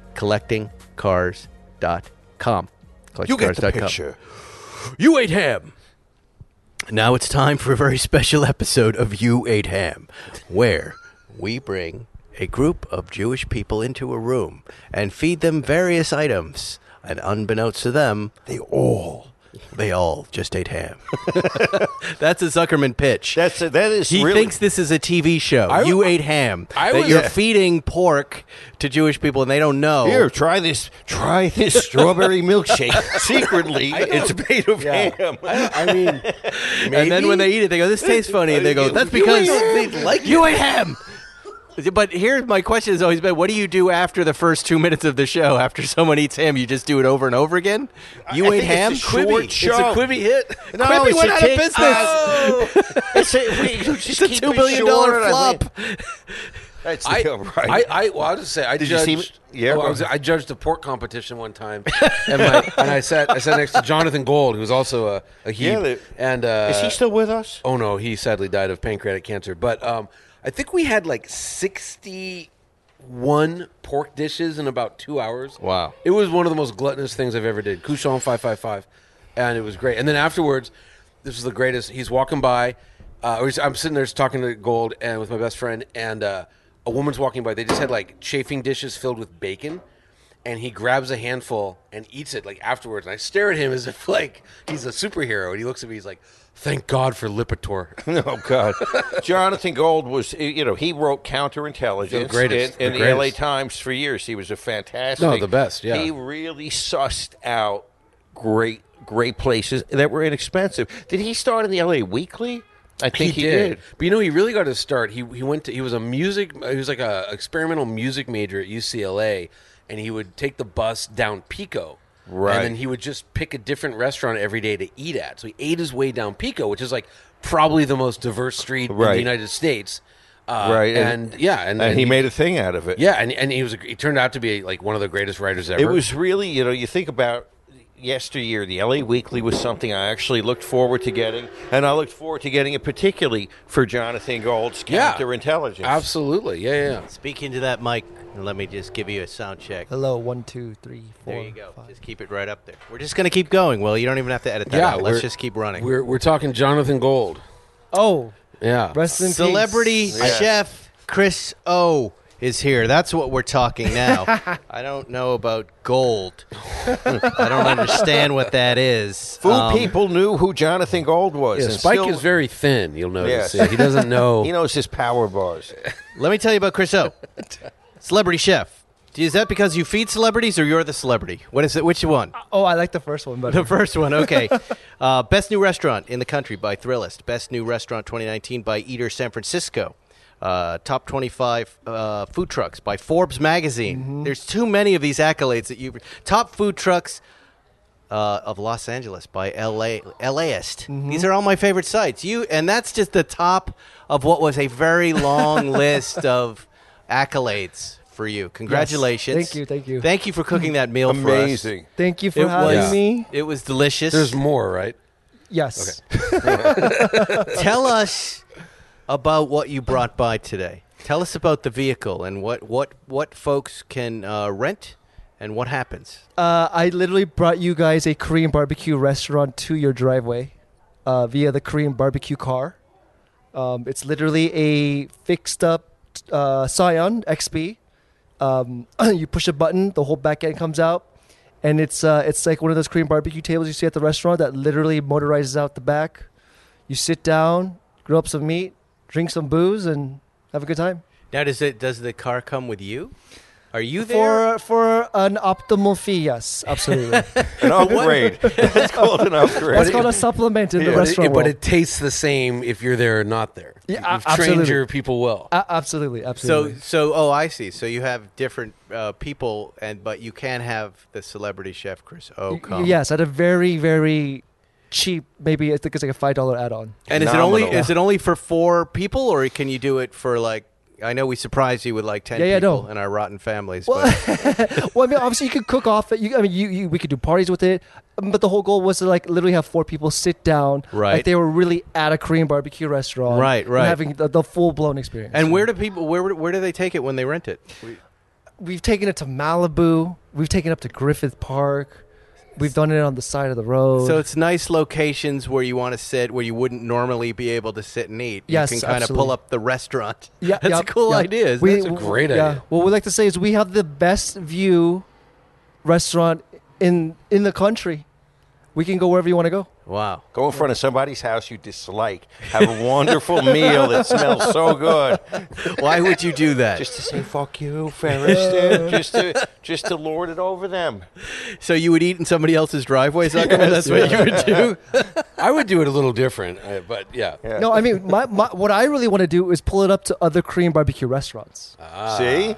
Collectingcars.com. You get the picture. You Ate Ham. Now it's time for a very special episode of You Ate Ham, where we bring a group of Jewish people into a room and feed them various items. And unbeknownst to them, they all just ate ham. That's a Zuckerman pitch. That is. He really, thinks this is a TV show. You Ate Ham. You're feeding pork to Jewish people and they don't know. Here, try this strawberry milkshake. Secretly, it's made of ham. I mean, maybe? And then when they eat it, they go, "This tastes funny," and they go, "That's because you ate ham." But here, my question has always been: what do you do after the first 2 minutes of the show? After someone eets ham, you just do it over and over again. You ate ham. It's a short show. It's a Quibi hit. No, Quibi went out of business. It's a It's a $2 billion flop. That's I'll just say I Did you see judged. me? Yeah, I judged a pork competition one time, and I sat next to Jonathan Gold, who's also a Heeb. Yeah, and is he still with us? Oh no, he sadly died of pancreatic cancer. But I think we had like 61 pork dishes in about 2 hours. Wow. It was one of the most gluttonous things I've ever did. Couchon 555, and it was great. And then afterwards, this was the greatest. He's walking by. I'm sitting there talking to Gold and with my best friend, and a woman's walking by. They just had like chafing dishes filled with bacon, and he grabs a handful and eats it like afterwards. And I stare at him as if like he's a superhero, and he looks at me. He's like, "Thank God for Lipitor." Oh God, Jonathan Gold was. He wrote Counterintelligence The greatest. in The the LA greatest. Times for years. He was a fantastic. No, the best, yeah. He really sussed out great places that were inexpensive. Did he start in the LA Weekly? I think he did. But he really got his start. He was like a experimental music major at UCLA, and he would take the bus down Pico. Right. And then he would just pick a different restaurant every day to eat at. So he ate his way down Pico, which is like probably the most diverse street in the United States. Right. And he made a thing out of it. Yeah, and he turned out to be like one of the greatest writers ever. It was really, you think about yesteryear, the LA Weekly was something I actually looked forward to getting, and I looked forward to getting it particularly for Jonathan Gold's Counterintelligence. Absolutely. Yeah. Speaking to that mic, let me just give you a sound check. Hello, 1, 2, 3, 4. There you go. 5. Just keep it right up there. We're just going to keep going. Well, you don't even have to edit that out. Let's just keep running. We're talking Jonathan Gold. Oh, Yeah. rest in peace. Celebrity chef Chris O is here. That's what we're talking now. I don't know about gold. I don't understand what that is. People knew who Jonathan Gold was. Yeah, and Spike still, is very thin, you'll notice. Yes. Yeah, he doesn't know. He knows his power bars. Let me tell you about Chris O. Celebrity chef. Is that because you feed celebrities or you're the celebrity? What is it? Which one? Oh, I like the first one better. The first one, okay. Best new restaurant in the country by Thrillist. Best new restaurant 2019 by Eater San Francisco. Top 25 food trucks by Forbes magazine. Mm-hmm. There's too many of these accolades that you. Top food trucks of Los Angeles by LAist. Mm-hmm. These are all my favorite sites. And that's just the top of what was a very long list of accolades for you. Congratulations. Yes. Thank you. Thank you for cooking that meal Amazing. for us. Thank you for having me. It was delicious. There's more, right? Yes. Tell us about what you brought by today. Tell us about the vehicle and what folks can rent and what happens. I literally brought you guys a Korean barbecue restaurant to your driveway via the Korean barbecue car. It's literally a fixed-up Scion XB. You push a button, the whole back end comes out, and it's like one of those Korean barbecue tables you see at the restaurant that literally motorizes out the back. You sit down, grill up some meat, drink some booze, and have a good time. Now, does the car come with you? Are you there? For an optimal fee? Yes, absolutely. An upgrade. It's called an upgrade. That's called a supplement in the But restaurant but world. it tastes the same if you're there or not there. Yeah, You've trained absolutely. your people well. Absolutely, absolutely. So I see. So you have different people, but you can have the celebrity chef Chris O come. Yes, at a very, very cheap. Maybe I think it's like a $5 add-on. And Phenomenal. is it only for 4 people, or can you do it for like? I know we surprised you with like 10 Yeah, people no. in our rotten families. Well, But well, I mean, obviously you could cook off it. We could do parties with it, but the whole goal was to like literally have 4 people sit down, Right. like they were really at a Korean barbecue restaurant, Right, and right. having the full blown experience. and where do people where do they take it when they rent it? We've taken it to Malibu. We've taken it up to Griffith Park. We've done it on the side of the road. So it's nice locations where you want to sit, where you wouldn't normally be able to sit and eat. Yes, You can kind of absolutely. pull up the restaurant. Yeah, That's a yep, cool yep. idea. Isn't it? That's a great idea. What we like to say is we have the best view restaurant in the country. We can go wherever you want to go. Wow. Go in front of somebody's house you dislike. Have a wonderful meal that smells so good. Why would you do that? Just to say fuck you, Ferris. just to lord it over them. So you would eat in somebody else's driveway, Zuckerman? That's what you would do? I would do it a little different, but yeah. Yeah. No, I mean, my what I really want to do is pull it up to other Korean barbecue restaurants See?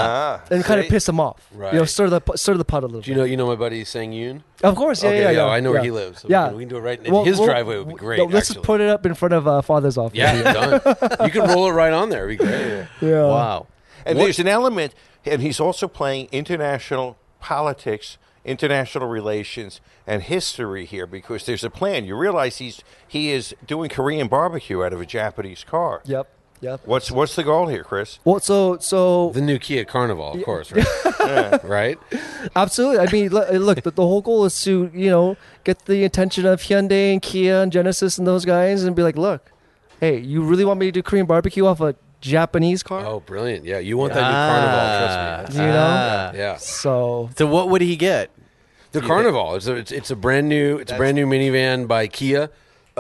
and kind of See? piss them off. Right. You know, stir the pot a little. Do you know my buddy Sang Yoon? Of course, yeah, Okay, yeah. I know where yeah. he lives. So Yeah. we can do it right in his driveway. Would be great. No, let's just actually. put it up in front of Father's office. Yeah, done. You can roll it right on there. It'd be great. yeah. Wow. And there's an element, and he's also playing international politics, international relations, and history here because there's a plan. You realize he is doing Korean barbecue out of a Japanese car. Yep. What's the goal here, Chris? Well, so The new Kia Carnival, of course, right? Right? absolutely. I mean, look, the whole goal is to get the attention of Hyundai and Kia and Genesis and those guys, and be like, look, hey, you really want me to do Korean barbecue off a Japanese car? Oh, brilliant. Yeah, you want that new Carnival, trust me. You know? Yeah. So So what would he get? The Carnival. It's a brand new minivan by Kia.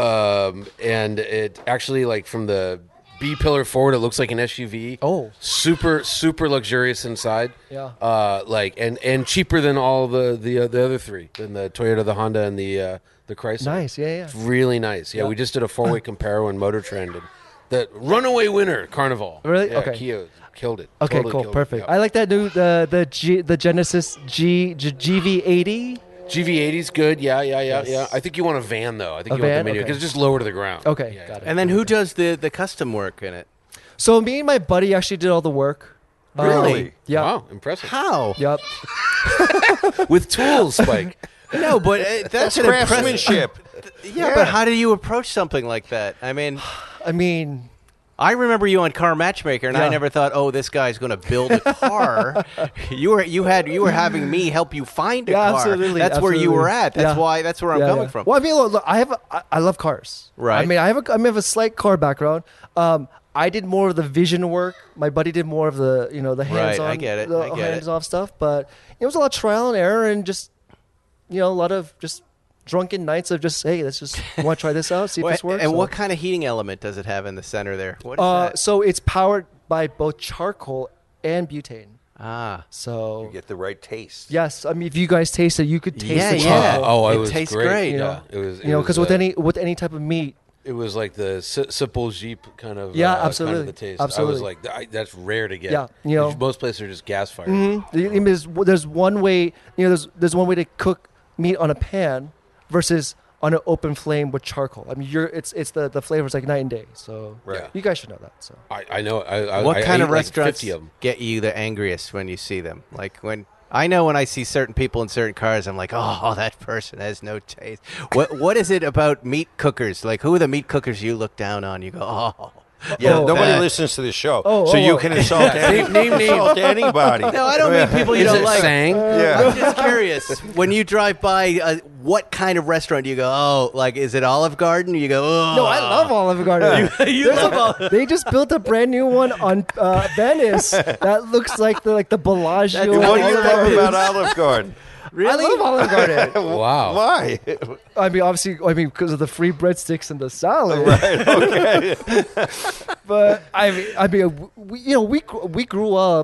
And it actually, like, from the B pillar forward, it looks like an SUV. Oh. Super luxurious inside. Yeah. And cheaper than all the other 3, than the Toyota, the Honda, and the Chrysler. nice, yeah. It's really nice. Yeah, we just did a 4-way comparo in Motor Trend, and the runaway winner Carnival. Really? Yeah, Okay. Kia killed it. Okay, Totally cool, killed it. perfect. Yeah. I like that new the Genesis GV80. GV80's good. Yeah. I think you want a van though. I think A you want van? the mini Okay. because it's just lower to the ground. Okay, Yeah, got it. And then who does the custom work in it? So me and my buddy actually did all the work. Really? Yeah. Wow, impressive. How? Yep. With tools, Spike. No, but that's an craftsmanship. Yeah, but how do you approach something like that? I mean, I mean, I remember you on Car Matchmaker, and I Yeah. never thought, oh, this guy's going to build a car. you were having me help you find a Yeah, car. absolutely, That's where you were absolutely. at. Yeah. That's where I'm yeah, coming yeah. from. Well, I mean, look, I love cars. Right. I mean, I have a slight car background. I did more of the vision work. My buddy did more of the the hands-on, I get it. the I get it. hands-off stuff. But it was a lot of trial and error, and just a lot of just drunken nights of just hey, let's just want to try this out, see if this works. And So- what kind of heating element does it have in the center there? What is that? So it's powered by both charcoal and butane. Ah. So You get the right taste. yes, I mean if you guys taste it, you could taste Yeah, the yeah. charcoal. It It was tastes great. great. You Yeah, know, it was. because with any type of meat, it was like the simple Jeep kind of. Yeah, Kind absolutely. of the taste. Absolutely. I was like, that's rare to get. Yeah, you know. most places are just gas fired. I mean, there's one way there's one way to cook meat on a pan versus on an open flame with charcoal. I mean, it's the flavor's like night and day. So Right. you guys should know that. So I know. What kind of ate like restaurants 50 of them. get you the angriest when you see them? Like when I see certain people in certain cars, I'm like, oh, that person has no taste. What is it about meat cookers? Like, who are the meat cookers you look down on? You go, oh. Yeah, Oh. nobody listens to this show, Oh, so oh, you oh. can insult insult anybody. No, I don't mean people you Is don't it like. Sang? Yeah. I'm just curious. When you drive by, what kind of restaurant do you go, oh, like, is it Olive Garden? You go, oh. no, I love Olive Garden. You love Olive They just built a brand new one on Venice that looks like the Bellagio. What do you Olive love Garden. about Olive Garden? I love Olive Garden. Wow. Why? I mean, because of the free breadsticks and the salad. Right. Okay. But I mean, we grew up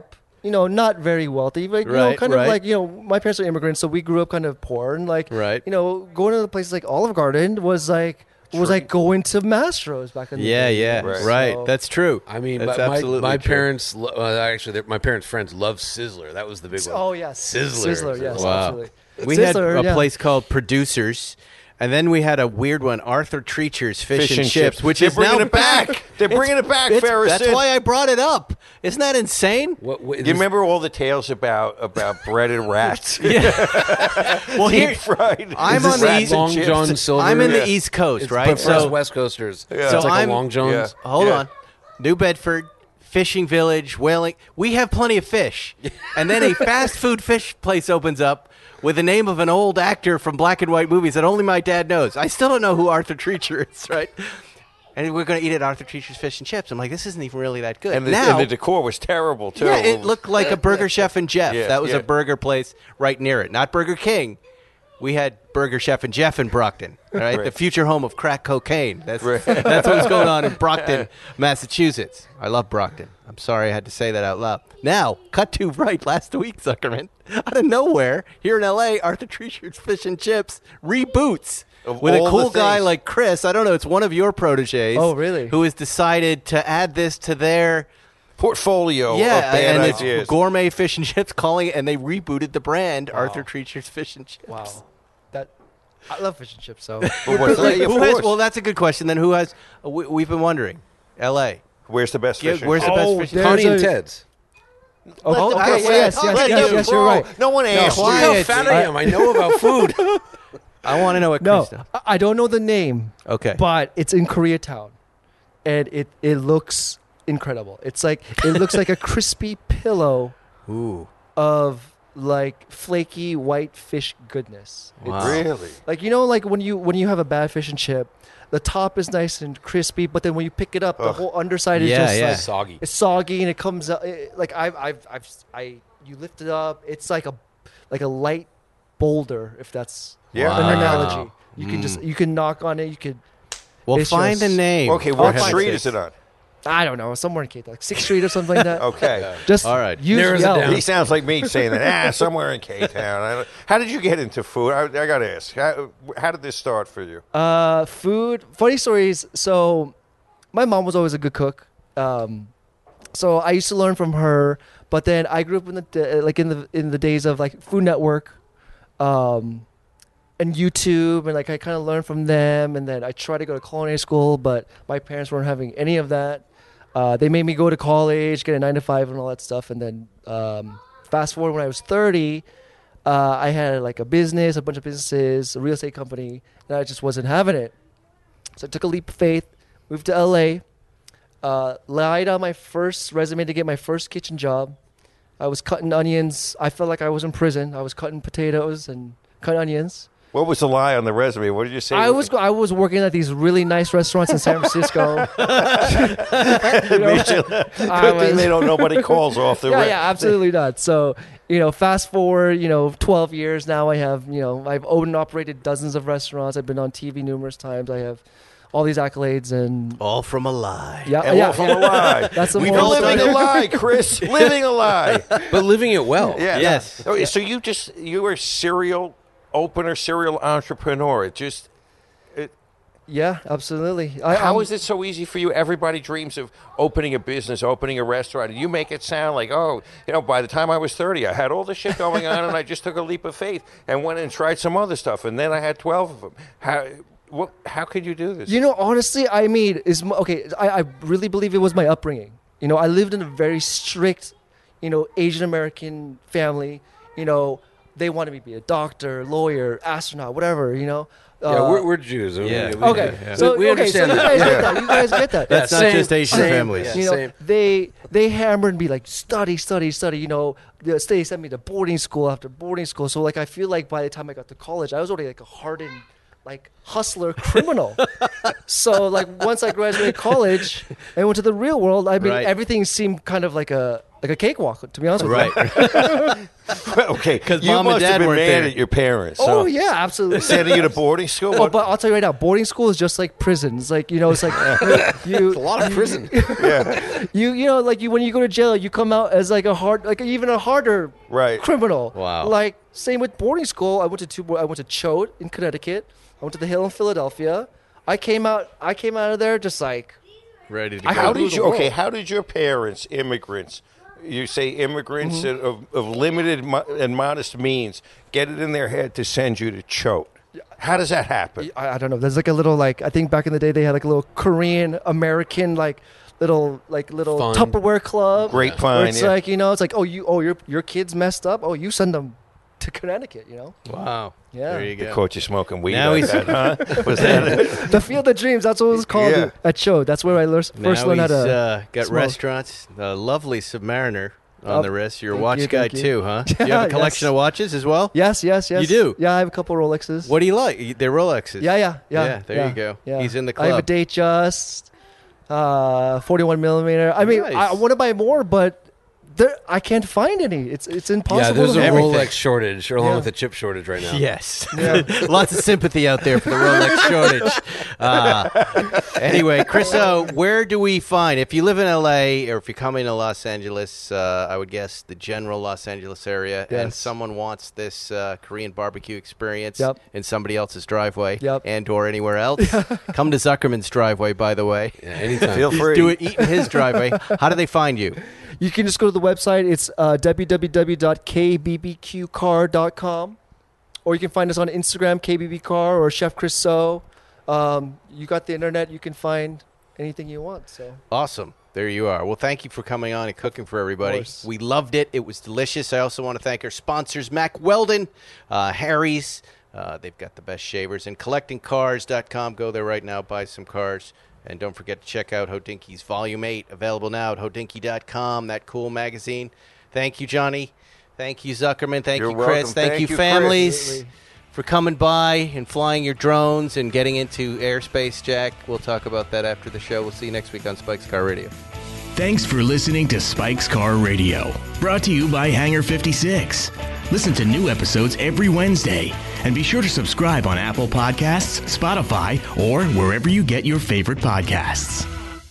not very wealthy, but Right, kind of right. like my parents are immigrants, so we grew up kind of poor, and like Right. going to the places like Olive Garden was like going to Mastro's back in the Yeah, day. yeah, Right. right. So- That's true. I mean, that's but absolutely my true. parents, my parents' friends love Sizzler. That was the big one. Oh yeah, Sizzler. yes, Wow. absolutely. We had Sizzler, a yeah. place called Producers, and then we had a weird one, Arthur Treacher's Fish and Chips, which They're is bringing now it back. They're bringing it back, Ferris. That's why I brought it up. Isn't that insane? What, You remember all the tales about bread and rats? Well, Deep here fried. I'm Is on this the rats East. and Long chips? John Silver? I'm in Yeah. the East Coast, It's right? But for us So, West Coasters, Yeah. it's So like I'm- a Long John's. Yeah. hold on, New Bedford, fishing village, whaling. We have plenty of fish, and then a fast food fish place opens up with the name of an old actor from black and white movies that only my dad knows. I still don't know who Arthur Treacher is, right? And we're going to eat at Arthur Treacher's Fish and Chips. I'm like, this isn't even really that good. And now, the decor was terrible, too. yeah, it looked like a Burger Chef and Jeff. Yeah, That was yeah. a burger place right near it, not Burger King. We had Burger Chef and Jeff in Brockton, all right? Right. The future home of crack cocaine. That's Right. that's what was going on in Brockton, Massachusetts. I love Brockton. I'm sorry I had to say that out loud. Now, cut to right last week, Zuckerman. Out of nowhere, here in L.A., Arthur Treacher's Fish and Chips reboots. Of With a all cool the guy things. like Chris, I don't know, it's one of your proteges. Oh, really? Who has decided to add this to their portfolio yeah, of bad and ideas. it's gourmet fish and chips, calling it, and they rebooted the brand Arthur Treacher's Fish and Chips. Wow, I love fish and chips. So But what's Like, of who has? course. Well, that's a good question. Then who has? We've been wondering. L.A. Where's the best fish? and Where's the chips? best fish? there's Connie and a- Ted's. Oh, okay, okay, yes, yes, you're right. No one asked. Look you. how How fat I am. I know about food. I want to know what No, Chris knows. I don't know the name, Okay. but it's in Koreatown, and it looks incredible. It's like it looks like a crispy pillow Ooh. of like flaky white fish goodness. Wow. Really? Like like when you have a bad fish and chip, the top is nice and crispy, but then when you pick it up, the Ugh. whole underside is Yeah, just yeah. like Soggy. it's soggy and it comes out like you lift it up. It's like a light boulder, if that's Yeah. an Wow. analogy. You can just you can knock on it. You could Well, It's find just- a name. Okay, for what heaven's street sakes. is it on? I don't know somewhere in K like 6th Street or something like that. Okay. Just All right. use Narrows it Yelp. down. He sounds like me saying that. Somewhere in K-Town. How did you get into food? I got to ask. How did this start for you? Food. Funny stories. So, my mom was always a good cook. So I used to learn from her. But then I grew up in the days of like Food Network, and YouTube, and like I kind of learned from them. And then I tried to go to culinary school, but my parents weren't having any of that. They made me go to college, get a 9-to-5 and all that stuff. And then fast forward when I was 30. I had like a bunch of businesses, a real estate company, and I just wasn't having it. So I took a leap of faith, moved to LA, lied on my first resume to get my first kitchen job. I was cutting onions. I felt like I was in prison. I was cutting potatoes and cutting onions. What was the lie on the resume? What did you say? I was working at these really nice restaurants in San Francisco. Good thing they don't. Nobody calls off the. Yeah, absolutely not. So, fast forward, 12 years now. I have, I've owned and operated dozens of restaurants. I've been on TV numerous times. I have all these accolades and All from a lie. And all from a lie. That's the We've moral been living story. a lie, Chris. Living a lie. But living it well. Yeah. Yes. Okay, so you were a serial opener, serial entrepreneur. Yeah, absolutely. How is it so easy for you? Everybody dreams of opening a business, opening a restaurant. And you make it sound like, by the time I was 30, I had all this shit going on, and I just took a leap of faith and went and tried some other stuff, and then I had 12 of them. How could you do this? Honestly, I mean, I really believe it was my upbringing. I lived in a very strict, Asian American family. They wanted me to be a doctor, lawyer, astronaut, whatever. Yeah, we're Jews. Yeah. Okay, Yeah. so We understand so that. You guys get that. That's not same, just Asian same. families. Yeah. Same. They hammered me like study. They sent me to boarding school after boarding school. So like I feel like by the time I got to college, I was already like a hardened like hustler criminal. So like once I graduated college and went to the real world, I mean Right. everything seemed kind of like a cakewalk, to be honest with you. Right. Okay, 'Cause you mom and must dad have been weren't mad there. at your parents. Oh huh? yeah, absolutely. Sending you to boarding school? Oh, but I'll tell you right now, boarding school is just like prison. It's like, it's like you A lot of prison. yeah, like when you go to jail, you come out as like even a harder right. criminal. Wow. Like same with boarding school. I went to Choate in Connecticut. I went to the Hill in Philadelphia. I came out of there just like Ready to go. How rule did the you? world. Okay, how did your parents, immigrants? You say immigrants Mm-hmm. of limited and modest means get it in their head to send you to Choate. How does that happen? I don't know. There's like a little I think back in the day they had like a little Korean American little Fun. Tupperware club. where Grapevine. it's Yeah. like it's like your kid's messed up. Oh, you send them to Connecticut. Wow. Yeah. There you They go. caught you smoking weed. Now Now he's- that, huh? Was that it? The Field of Dreams. That's what it was called Yeah. at Choate. That's where I first Now learned how he's to. got smoke. restaurants. A lovely Submariner on Oh, the wrist. You're a thank watch you, guy thank you. too, huh? Do you have a Yes. collection of watches as well? Yes. You do? Yeah, I have a couple Rolexes. What do you like? They're Rolexes. Yeah. There you go. Yeah. He's in the I have a club. Datejust, 41 millimeter. I mean, Nice. I want to buy more, but I can't find any. It's impossible. Yeah, there's to a find. Everything. Rolex shortage, along Yeah. with a chip shortage right now. Yes. Lots of sympathy out there for the Rolex shortage. Anyway, Chris O, where do we find, if you live in LA or if you're coming to Los Angeles, I would guess the general Los Angeles area, and Yes. someone wants this Korean barbecue experience Yep. in somebody else's driveway Yep. and or anywhere else, come to Zuckerman's driveway, by the way. Yeah, anytime. Feel free. Do it, eat in his driveway. How do they find you? You can just go to the website. It's www.kbbqcar.com, or you can find us on Instagram, kbbcar, or Chef Chris So. You got the internet. You can find anything you want. So Awesome. There you are. Well, thank you for coming on and cooking for everybody. course. We loved it. It was delicious. I also want to thank our sponsors, Mack Weldon, Harry's. They've got the best shavers. And collectingcars.com. Go there right now. Buy some cars. And don't forget to check out Hodinkie's Volume 8. Available now at hodinkie.com. That cool magazine. Thank you, Johnny. Thank you, Zuckerman. Thank You're you, Chris. welcome. Thank you, Chris. families, Absolutely. for coming by and flying your drones and getting into airspace, Jack. We'll talk about that after the show. We'll see you next week on Spike's Car Radio. Thanks for listening to Spike's Car Radio, brought to you by Hangar 56. Listen to new episodes every Wednesday, and be sure to subscribe on Apple Podcasts, Spotify, or wherever you get your favorite podcasts.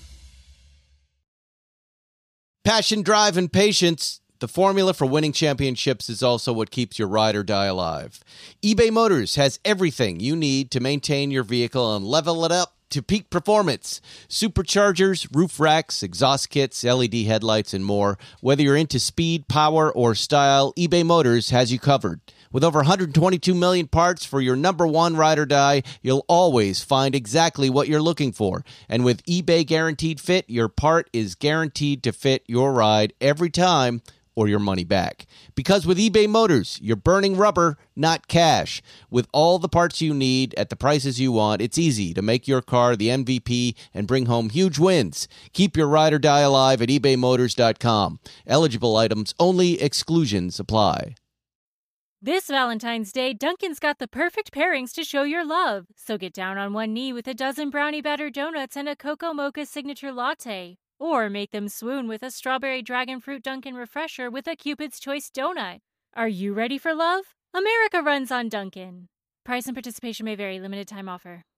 Passion, drive, and patience. The formula for winning championships is also what keeps your ride or die alive. eBay Motors has everything you need to maintain your vehicle and level it up to peak performance. Superchargers, roof racks, exhaust kits, LED headlights, and more. Whether you're into speed, power, or style, eBay Motors has you covered. With over 122 million parts for your number one ride or die, you'll always find exactly what you're looking for. And with eBay Guaranteed Fit, your part is guaranteed to fit your ride every time or your money back. Because with eBay Motors, you're burning rubber, not cash. With all the parts you need at the prices you want, it's easy to make your car the MVP and bring home huge wins. Keep your ride or die alive at ebaymotors.com. Eligible items only, exclusions apply. This Valentine's Day, Dunkin's got the perfect pairings to show your love. So get down on one knee with a dozen brownie batter donuts and a cocoa mocha signature latte. Or make them swoon with a strawberry dragon fruit Dunkin' refresher with a Cupid's Choice donut. Are you ready for love? America runs on Dunkin'. Price and participation may vary. Limited time offer.